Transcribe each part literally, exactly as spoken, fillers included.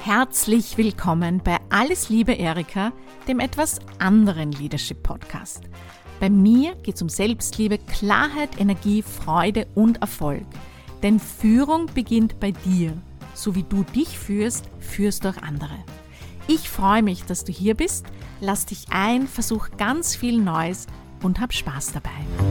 Herzlich willkommen bei Alles Liebe Erika, dem etwas anderen Leadership Podcast. Bei mir geht es um Selbstliebe, Klarheit, Energie, Freude und Erfolg. Denn Führung beginnt bei dir. So wie du dich führst, führst du auch andere. Ich freue mich, dass du hier bist. Lass dich ein, versuch ganz viel Neues und hab Spaß dabei.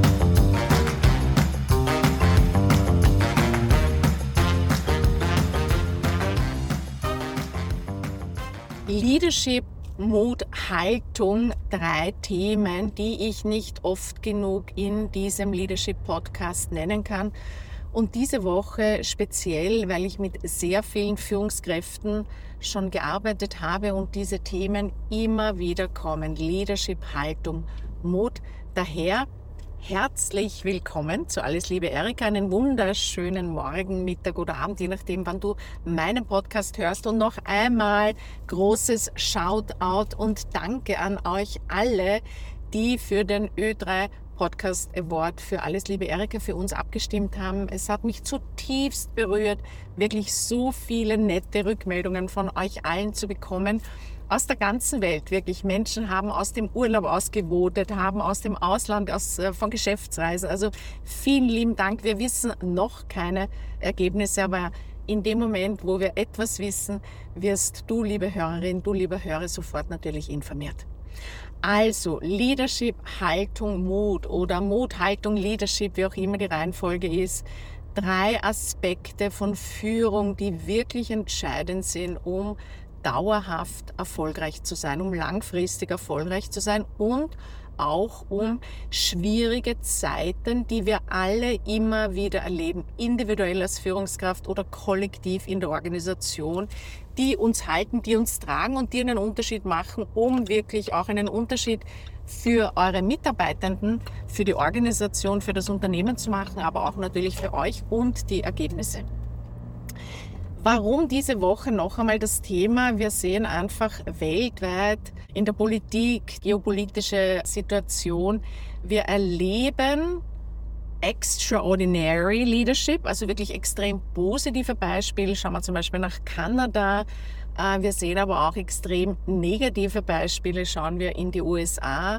Leadership, Mut, Haltung, drei Themen, die ich nicht oft genug in diesem Leadership-Podcast nennen kann. Und diese Woche speziell, weil ich mit sehr vielen Führungskräften schon gearbeitet habe und diese Themen immer wieder kommen. Leadership, Haltung, Mut. Daher herzlich willkommen zu Alles Liebe Erika. Einen wunderschönen Morgen, Mittag oder Abend, je nachdem, wann du meinen Podcast hörst. Und noch einmal großes Shoutout und Danke an euch alle, die für den Ö drei Podcast Award für Alles Liebe Erika für uns abgestimmt haben. Es hat mich zutiefst berührt, wirklich so viele nette Rückmeldungen von euch allen zu bekommen. Aus der ganzen Welt, wirklich. Menschen haben aus dem Urlaub ausgevotet, haben aus dem Ausland, aus, äh, von Geschäftsreisen. Also vielen lieben Dank. Wir wissen noch keine Ergebnisse, aber in dem Moment, wo wir etwas wissen, wirst du, liebe Hörerin, du, lieber Hörer, sofort natürlich informiert. Also Leadership, Haltung, Mut oder Mut, Haltung, Leadership, wie auch immer die Reihenfolge ist. Drei Aspekte von Führung, die wirklich entscheidend sind, um dauerhaft erfolgreich zu sein, um langfristig erfolgreich zu sein und auch um schwierige Zeiten, die wir alle immer wieder erleben, individuell als Führungskraft oder kollektiv in der Organisation, die uns halten, die uns tragen und die einen Unterschied machen, um wirklich auch einen Unterschied für eure Mitarbeitenden, für die Organisation, für das Unternehmen zu machen, aber auch natürlich für euch und die Ergebnisse. Warum diese Woche noch einmal das Thema? Wir sehen einfach weltweit in der Politik, geopolitische Situation, wir erleben extraordinary Leadership, also wirklich extrem positive Beispiele. Schauen wir zum Beispiel nach Kanada. Wir sehen aber auch extrem negative Beispiele. Schauen wir in die U S A.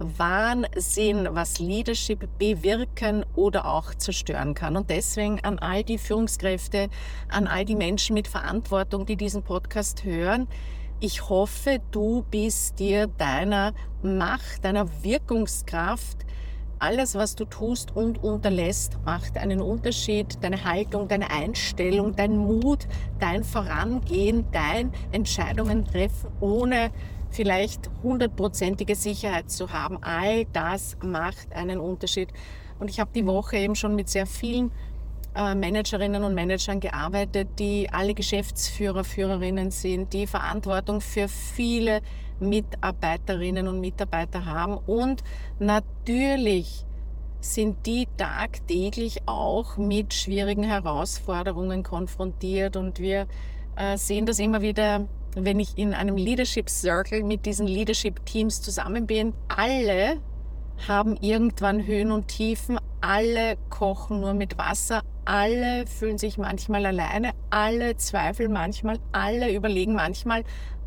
Wahnsinn, was Leadership bewirken oder auch zerstören kann. Und deswegen an all die Führungskräfte, an all die Menschen mit Verantwortung, die diesen Podcast hören, ich hoffe, du bist dir deiner Macht, deiner Wirkungskraft, alles, was du tust und unterlässt, macht einen Unterschied. Deine Haltung, deine Einstellung, dein Mut, dein Vorangehen, dein Entscheidungen treffen, ohne vielleicht hundertprozentige Sicherheit zu haben. All das macht einen Unterschied. Und ich habe die Woche eben schon mit sehr vielen äh, Managerinnen und Managern gearbeitet, die alle Geschäftsführer, Führerinnen sind, die Verantwortung für viele Mitarbeiterinnen und Mitarbeiter haben. Und natürlich sind die tagtäglich auch mit schwierigen Herausforderungen konfrontiert. Und wir äh, sehen das immer wieder, wenn ich in einem Leadership Circle mit diesen Leadership Teams zusammen bin. Alle haben irgendwann Höhen und Tiefen, alle kochen nur mit Wasser, alle fühlen sich manchmal alleine, alle zweifeln manchmal, alle überlegen manchmal,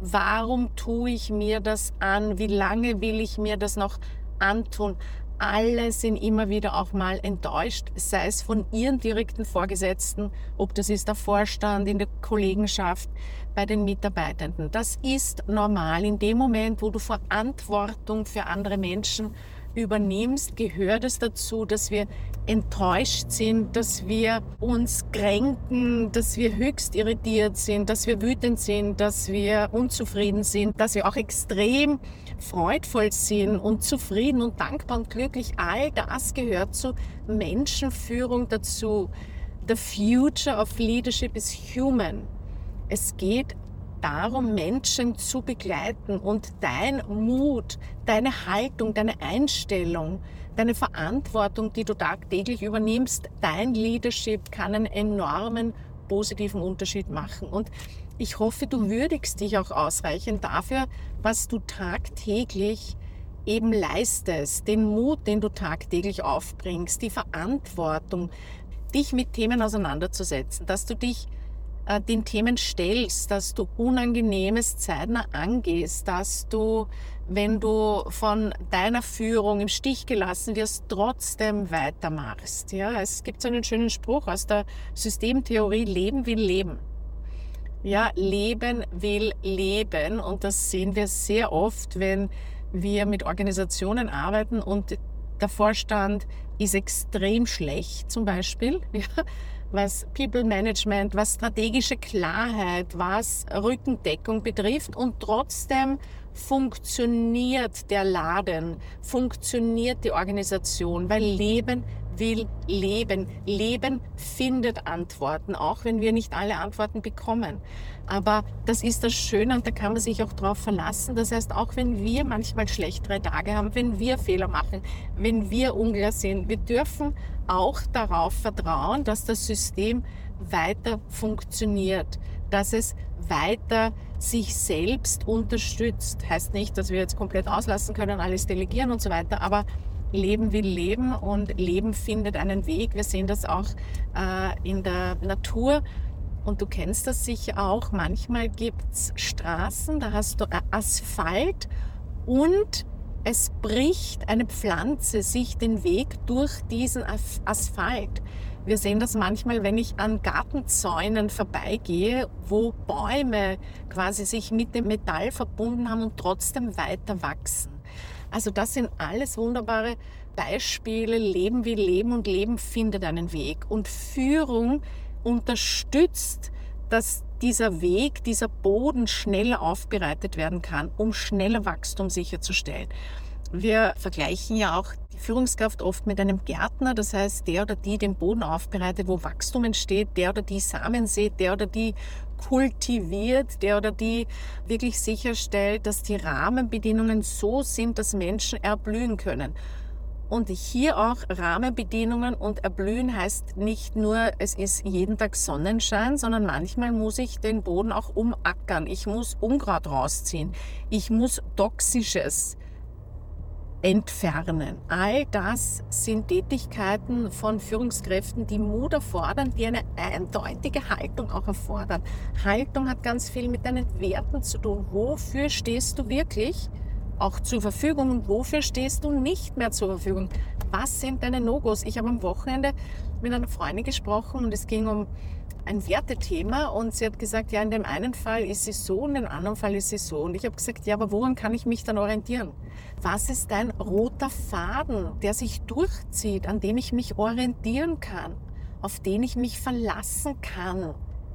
warum tue ich mir das an, wie lange will ich mir das noch antun. Alle sind immer wieder auch mal enttäuscht, sei es von ihren direkten Vorgesetzten, ob das ist der Vorstand, in der Kollegenschaft, bei den Mitarbeitenden. Das ist normal. In dem Moment, wo du Verantwortung für andere Menschen übernimmst, gehört es dazu, dass wir enttäuscht sind, dass wir uns kränken, dass wir höchst irritiert sind, dass wir wütend sind, dass wir unzufrieden sind, dass wir auch extrem freudvoll sind und zufrieden und dankbar und glücklich. All das gehört zu Menschenführung dazu. The future of leadership is human. Es geht darum, Menschen zu begleiten und dein Mut, deine Haltung, deine Einstellung, deine Verantwortung, die du tagtäglich übernimmst, dein Leadership kann einen enormen positiven Unterschied machen. Und ich hoffe, du würdigst dich auch ausreichend dafür, was du tagtäglich eben leistest, den Mut, den du tagtäglich aufbringst, die Verantwortung, dich mit Themen auseinanderzusetzen, dass du dich äh, den Themen stellst, dass du Unangenehmes zeitnah angehst, dass du, wenn du von deiner Führung im Stich gelassen wirst, trotzdem weitermachst. Ja, es gibt so einen schönen Spruch aus der Systemtheorie: Leben will Leben. Ja, Leben will Leben, und das sehen wir sehr oft, wenn wir mit Organisationen arbeiten und der Vorstand ist extrem schlecht, zum Beispiel, ja, was People Management, was strategische Klarheit, was Rückendeckung betrifft, und trotzdem funktioniert der Laden, funktioniert die Organisation, weil Leben will Leben. Leben findet Antworten, auch wenn wir nicht alle Antworten bekommen. Aber das ist das Schöne, und da kann man sich auch drauf verlassen. Das heißt, auch wenn wir manchmal schlechtere Tage haben, wenn wir Fehler machen, wenn wir unklar sind, wir dürfen auch darauf vertrauen, dass das System weiter funktioniert, dass es weiter sich selbst unterstützt. Heißt nicht, dass wir jetzt komplett auslassen können, alles delegieren und so weiter, aber Leben will Leben, und Leben findet einen Weg. Wir sehen das auch äh, in der Natur, und du kennst das sicher auch. Manchmal gibt es Straßen, da hast du Asphalt und es bricht eine Pflanze sich den Weg durch diesen Asphalt. Wir sehen das manchmal, wenn ich an Gartenzäunen vorbeigehe, wo Bäume quasi sich mit dem Metall verbunden haben und trotzdem weiter wachsen. Also das sind alles wunderbare Beispiele. Leben will Leben, und Leben findet einen Weg. Und Führung unterstützt, dass dieser Weg, dieser Boden schneller aufbereitet werden kann, um schneller Wachstum sicherzustellen. Wir vergleichen ja auch die Führungskraft oft mit einem Gärtner, das heißt, der oder die den Boden aufbereitet, wo Wachstum entsteht, der oder die Samen sät, der oder die kultiviert, der oder die wirklich sicherstellt, dass die Rahmenbedingungen so sind, dass Menschen erblühen können. Und hier auch Rahmenbedingungen, und erblühen heißt nicht nur, es ist jeden Tag Sonnenschein, sondern manchmal muss ich den Boden auch umackern. Ich muss Unkraut rausziehen. Ich muss Toxisches entfernen. All das sind Tätigkeiten von Führungskräften, die Mut erfordern, die eine eindeutige Haltung auch erfordern. Haltung hat ganz viel mit deinen Werten zu tun. Wofür stehst du wirklich auch zur Verfügung und wofür stehst du nicht mehr zur Verfügung? Was sind deine No-Gos? Ich habe am Wochenende mit einer Freundin gesprochen und es ging um ein Wertethema, und sie hat gesagt, ja, in dem einen Fall ist sie so und in dem anderen Fall ist sie so. Und ich habe gesagt, ja, aber woran kann ich mich dann orientieren? Was ist dein roter Faden, der sich durchzieht, an dem ich mich orientieren kann, auf den ich mich verlassen kann,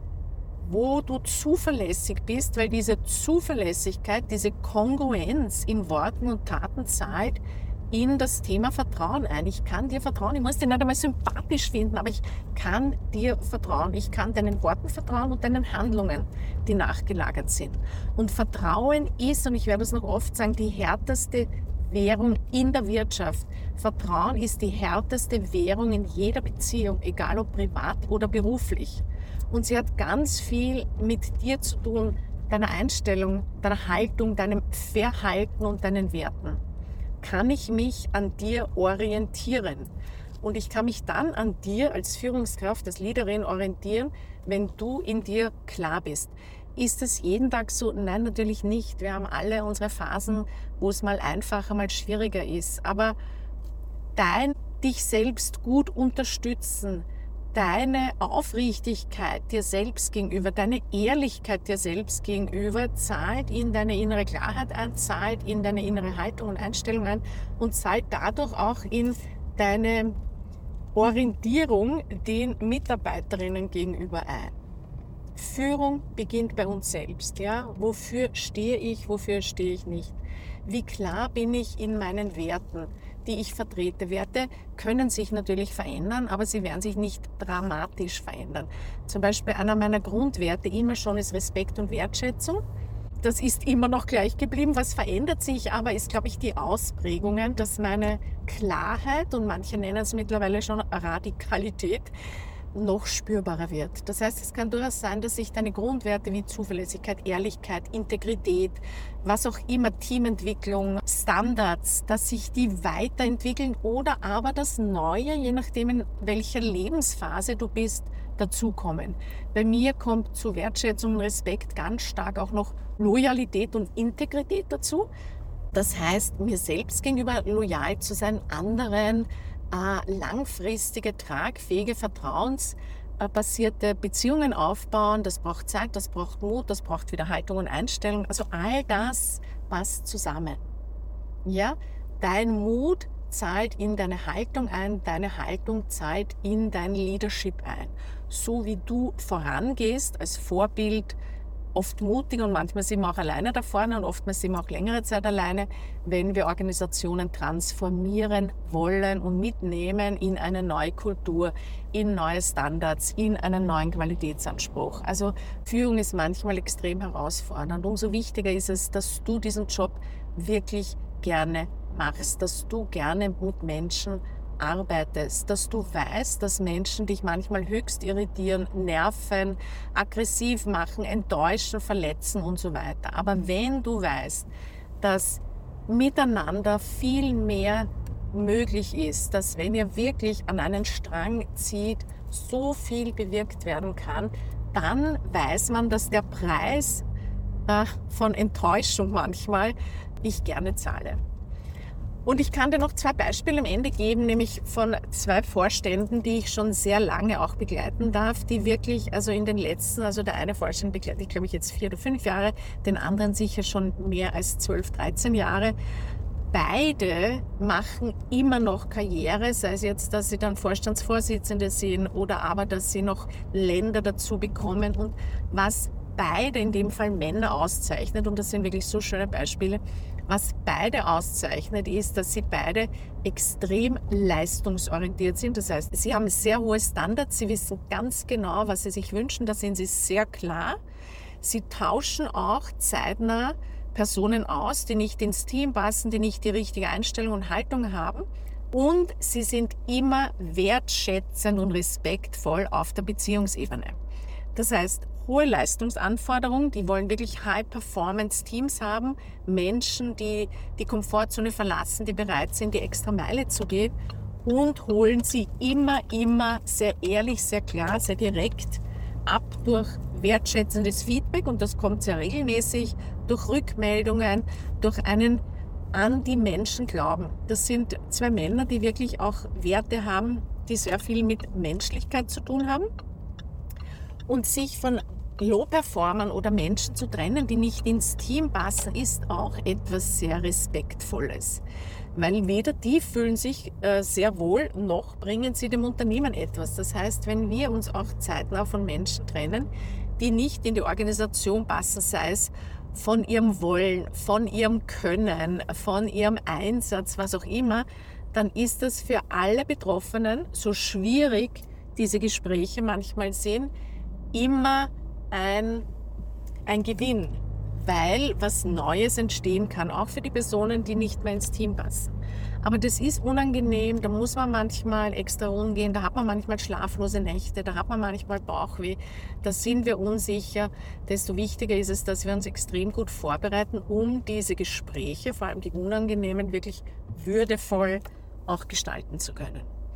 wo du zuverlässig bist, weil diese Zuverlässigkeit, diese Kongruenz in Worten und Taten zahlt in das Thema Vertrauen ein. Ich kann dir vertrauen, ich muss dich nicht einmal sympathisch finden, aber ich kann dir vertrauen. Ich kann deinen Worten vertrauen und deinen Handlungen, die nachgelagert sind. Und Vertrauen ist, und ich werde es noch oft sagen, die härteste Währung in der Wirtschaft. Vertrauen ist die härteste Währung in jeder Beziehung, egal ob privat oder beruflich. Und sie hat ganz viel mit dir zu tun, deiner Einstellung, deiner Haltung, deinem Verhalten und deinen Werten. Kann ich mich an dir orientieren? Und ich kann mich dann an dir als Führungskraft, als Leaderin orientieren, wenn du in dir klar bist. Ist es jeden Tag so? Nein, natürlich nicht. Wir haben alle unsere Phasen, wo es mal einfacher, mal schwieriger ist. Aber dein dich selbst gut unterstützen, deine Aufrichtigkeit dir selbst gegenüber, deine Ehrlichkeit dir selbst gegenüber zahlt in deine innere Klarheit ein, zahlt in deine innere Haltung und Einstellung ein und zahlt dadurch auch in deine Orientierung den Mitarbeiterinnen gegenüber ein. Führung beginnt bei uns selbst. Ja? Wofür stehe ich, wofür stehe ich nicht? Wie klar bin ich in meinen Werten, die ich vertrete? Werte können sich natürlich verändern, aber sie werden sich nicht dramatisch verändern. Zum Beispiel einer meiner Grundwerte immer schon ist Respekt und Wertschätzung. Das ist immer noch gleich geblieben. Was verändert sich aber, ist, glaube ich, die Ausprägungen, dass meine Klarheit, und manche nennen es mittlerweile schon Radikalität, noch spürbarer wird. Das heißt, es kann durchaus sein, dass sich deine Grundwerte wie Zuverlässigkeit, Ehrlichkeit, Integrität, was auch immer, Teamentwicklung, Standards, dass sich die weiterentwickeln oder aber das Neue, je nachdem in welcher Lebensphase du bist, dazukommen. Bei mir kommt zu Wertschätzung und Respekt ganz stark auch noch Loyalität und Integrität dazu. Das heißt, mir selbst gegenüber loyal zu sein, anderen äh, langfristige, tragfähige, vertrauensbasierte Beziehungen aufbauen. Das braucht Zeit, das braucht Mut, das braucht wieder Haltung und Einstellung. Also all das passt zusammen. Ja, dein Mut zahlt in deine Haltung ein, deine Haltung zahlt in dein Leadership ein. So wie du vorangehst als Vorbild, oft mutig und manchmal sind wir auch alleine da vorne und oftmals sind wir auch längere Zeit alleine, wenn wir Organisationen transformieren wollen und mitnehmen in eine neue Kultur, in neue Standards, in einen neuen Qualitätsanspruch. Also Führung ist manchmal extrem herausfordernd. Umso wichtiger ist es, dass du diesen Job wirklich gerne machst, dass du gerne mit Menschen arbeitest, dass du weißt, dass Menschen dich manchmal höchst irritieren, nerven, aggressiv machen, enttäuschen, verletzen und so weiter. Aber wenn du weißt, dass miteinander viel mehr möglich ist, dass wenn ihr wirklich an einen Strang zieht, so viel bewirkt werden kann, dann weiß man, dass der Preis äh, von Enttäuschung manchmal ich gerne zahle. Und ich kann dir noch zwei Beispiele am Ende geben, nämlich von zwei Vorständen, die ich schon sehr lange auch begleiten darf, die wirklich, also in den letzten, also der eine Vorstand begleite ich, glaube ich, jetzt vier oder fünf Jahre, den anderen sicher schon mehr als zwölf, dreizehn Jahre. Beide machen immer noch Karriere, sei es jetzt, dass sie dann Vorstandsvorsitzende sind oder aber, dass sie noch Länder dazu bekommen. Und was beide, in dem Fall Männer, auszeichnet, und das sind wirklich so schöne Beispiele, was beide auszeichnet, ist, dass sie beide extrem leistungsorientiert sind. Das heißt, sie haben sehr hohe Standards, sie wissen ganz genau, was sie sich wünschen, da sind sie sehr klar. Sie tauschen auch zeitnah Personen aus, die nicht ins Team passen, die nicht die richtige Einstellung und Haltung haben. Und sie sind immer wertschätzend und respektvoll auf der Beziehungsebene. Das heißt, hohe Leistungsanforderungen, die wollen wirklich High-Performance-Teams haben, Menschen, die die Komfortzone verlassen, die bereit sind, die extra Meile zu gehen, und holen sie immer, immer sehr ehrlich, sehr klar, sehr direkt ab durch wertschätzendes Feedback, und das kommt sehr regelmäßig, durch Rückmeldungen, durch einen an die Menschen glauben. Das sind zwei Männer, die wirklich auch Werte haben, die sehr viel mit Menschlichkeit zu tun haben. Und sich von Low-Performern oder Menschen zu trennen, die nicht ins Team passen, ist auch etwas sehr Respektvolles. Weil weder die fühlen sich äh, sehr wohl, noch bringen sie dem Unternehmen etwas. Das heißt, wenn wir uns auch zeitnah von Menschen trennen, die nicht in die Organisation passen, sei es von ihrem Wollen, von ihrem Können, von ihrem Einsatz, was auch immer, dann ist das für alle Betroffenen, so schwierig diese Gespräche manchmal sind, immer ein, ein Gewinn, weil was Neues entstehen kann, auch für die Personen, die nicht mehr ins Team passen. Aber das ist unangenehm, da muss man manchmal extra umgehen, da hat man manchmal schlaflose Nächte, da hat man manchmal Bauchweh, da sind wir unsicher. Desto wichtiger ist es, dass wir uns extrem gut vorbereiten, um diese Gespräche, vor allem die unangenehmen, wirklich würdevoll auch gestalten zu können.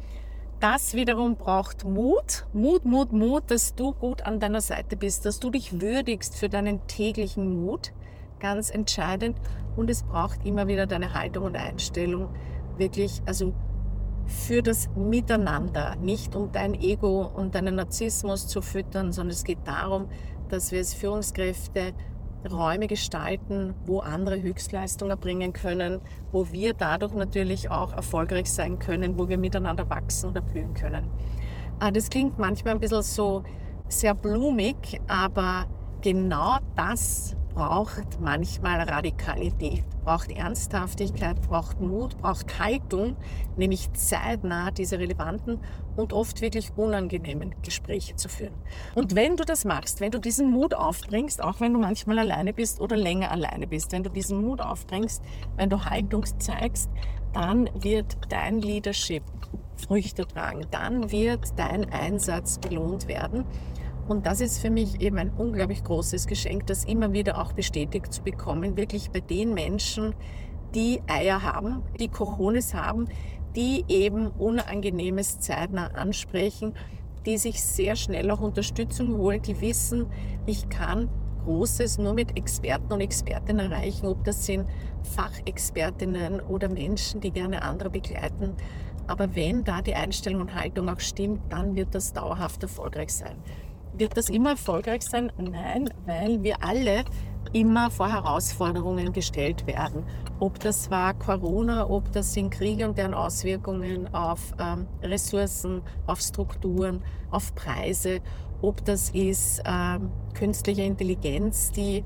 Das wiederum braucht Mut, Mut, Mut, Mut, dass du gut an deiner Seite bist, dass du dich würdigst für deinen täglichen Mut, ganz entscheidend. Und es braucht immer wieder deine Haltung und Einstellung, wirklich, also für das Miteinander, nicht um dein Ego und deinen Narzissmus zu füttern, sondern es geht darum, dass wir als Führungskräfte Räume gestalten, wo andere Höchstleistungen erbringen können, wo wir dadurch natürlich auch erfolgreich sein können, wo wir miteinander wachsen oder blühen können. Das klingt manchmal ein bisschen so sehr blumig, aber genau das braucht manchmal Radikalität, braucht Ernsthaftigkeit, braucht Mut, braucht Haltung, nämlich zeitnah diese relevanten und oft wirklich unangenehmen Gespräche zu führen. Und wenn du das machst, wenn du diesen Mut aufbringst, auch wenn du manchmal alleine bist oder länger alleine bist, wenn du diesen Mut aufbringst, wenn du Haltung zeigst, dann wird dein Leadership Früchte tragen, dann wird dein Einsatz belohnt werden. Und das ist für mich eben ein unglaublich großes Geschenk, das immer wieder auch bestätigt zu bekommen, wirklich bei den Menschen, die Eier haben, die Cojones haben, die eben Unangenehmes zeitnah ansprechen, die sich sehr schnell auch Unterstützung holen, die wissen, ich kann Großes nur mit Experten und Expertinnen erreichen, ob das sind Fachexpertinnen oder Menschen, die gerne andere begleiten. Aber wenn da die Einstellung und Haltung auch stimmt, dann wird das dauerhaft erfolgreich sein. Wird das immer erfolgreich sein? Nein, weil wir alle immer vor Herausforderungen gestellt werden. Ob das war Corona, ob das sind Kriege und deren Auswirkungen auf ähm, Ressourcen, auf Strukturen, auf Preise, ob das ist ähm, künstliche Intelligenz, die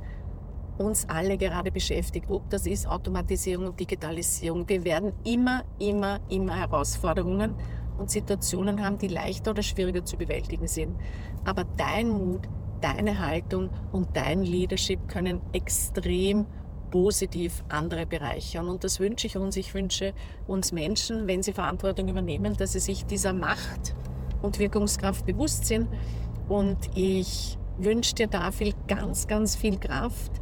uns alle gerade beschäftigt, ob das ist Automatisierung und Digitalisierung. Wir werden immer, immer, immer Herausforderungen und Situationen haben, die leichter oder schwieriger zu bewältigen sind. Aber dein Mut, deine Haltung und dein Leadership können extrem positiv andere bereichern. Und das wünsche ich uns. Ich wünsche uns Menschen, wenn sie Verantwortung übernehmen, dass sie sich dieser Macht und Wirkungskraft bewusst sind. Und ich wünsche dir dafür ganz, ganz viel Kraft.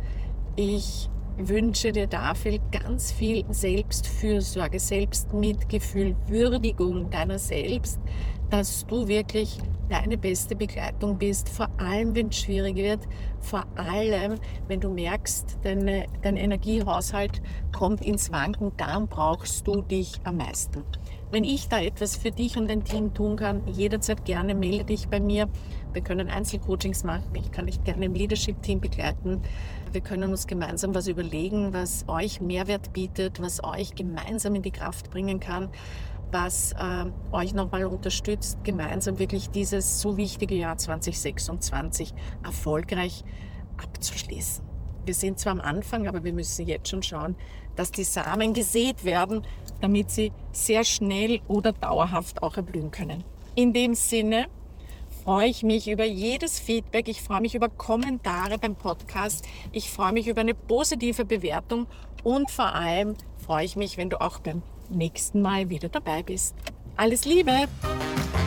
Ich wünsche dir dafür ganz viel Selbstfürsorge, Selbstmitgefühl, Würdigung deiner selbst, dass du wirklich deine beste Begleitung bist, vor allem wenn es schwierig wird, vor allem wenn du merkst, deine, dein Energiehaushalt kommt ins Wanken, dann brauchst du dich am meisten. Wenn ich da etwas für dich und dein Team tun kann, jederzeit gerne melde dich bei mir. Wir können Einzelcoachings machen, ich kann dich gerne im Leadership-Team begleiten. Wir können uns gemeinsam was überlegen, was euch Mehrwert bietet, was euch gemeinsam in die Kraft bringen kann, was äh, euch nochmal unterstützt, gemeinsam wirklich dieses so wichtige Jahr zwanzig sechsundzwanzig erfolgreich abzuschließen. Wir sind zwar am Anfang, aber wir müssen jetzt schon schauen, dass die Samen gesät werden, damit sie sehr schnell oder dauerhaft auch erblühen können. In dem Sinne freue ich mich über jedes Feedback, ich freue mich über Kommentare beim Podcast, ich freue mich über eine positive Bewertung und vor allem freue ich mich, wenn du auch beim nächsten Mal wieder dabei bist. Alles Liebe!